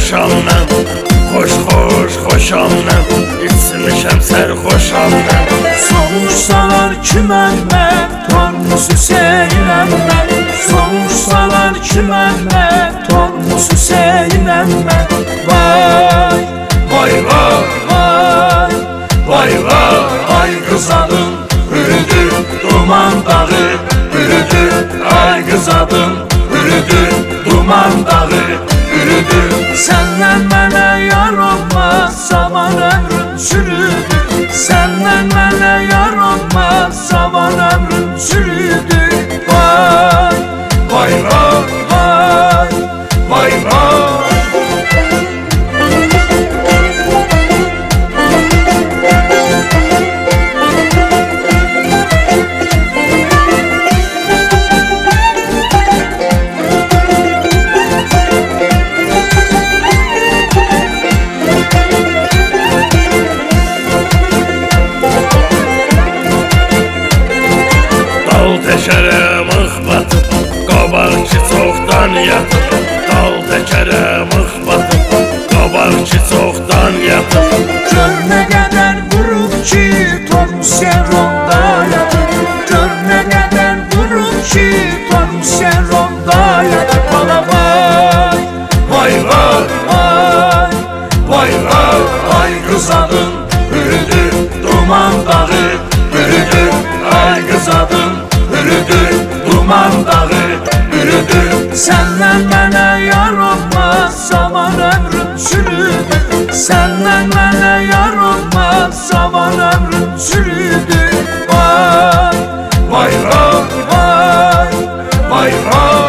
sərxoşam mən. Xoş, xoş, xoşam mən. İçmişəm sərxoşam mən. Soruşsalar ki mən Tormus Hüseynəm mən. Soruşsalar ki mən Tormus Hüseynəm mən. Vay, Vay vay, vay, vay vay. Ay qızadın, bürüdür duman dağı. Bürüdür, ay qızadın, bürüdür duman dağı. Bürüdür. Səndən mənə yar olmaz, zaman ömrüm çürüdü. Səndən mənə yar olmaz, zaman ömrüm çürüdü. Vay, Vay vay, vay, vay vay. Dal təkərə mıx batıb, qabaq ki çoxdan yatıb. Dal təkərə mıx batıb, qabaq ki çoxdan yatıb. gör nə qədər vurub ki Tormus Yeronda yatıb. Gör nə qədər vurub ki Tormus Yeronda yatıb. Bala vay, Vay vay, vay, vay vay. Ay qızadın, bürüdür duman dağı. Bürüdür, ay qızadın, bürüdür duman dağı. Bürüdür. səndən mənə yar olmaz, zaman ömrüm çürüdü. Səndən mənə yar olmaz, zaman ömrüm çürüdü. Vay, Vay vay, vay, vay vay.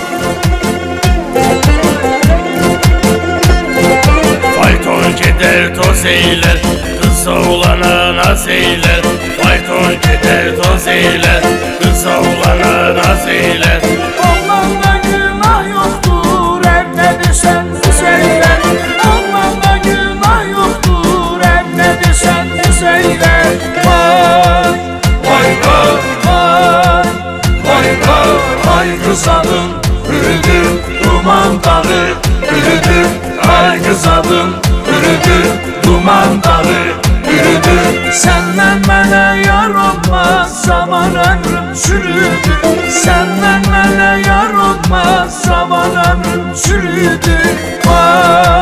Fayton gider toz eyler, kız oğlana naz eyler. Fayton gider toz eyler, kız oğlana naz eyler. Allah'da günah yoktur, ev ne desen söyler. Allah'da günah yoktur, ev ne desen söyler. Vay, Vay vay, vay, vay vay. Ay kızadın, bürüdür duman dağı. Bürüdür, ay kızadın, bürüdür duman dağı. Bürüdür. səndən mənə yar olmaz, zaman ömrüm çürüdü. Səndən mənə yar olmaz, zaman ömrüm çürüdü. Vay,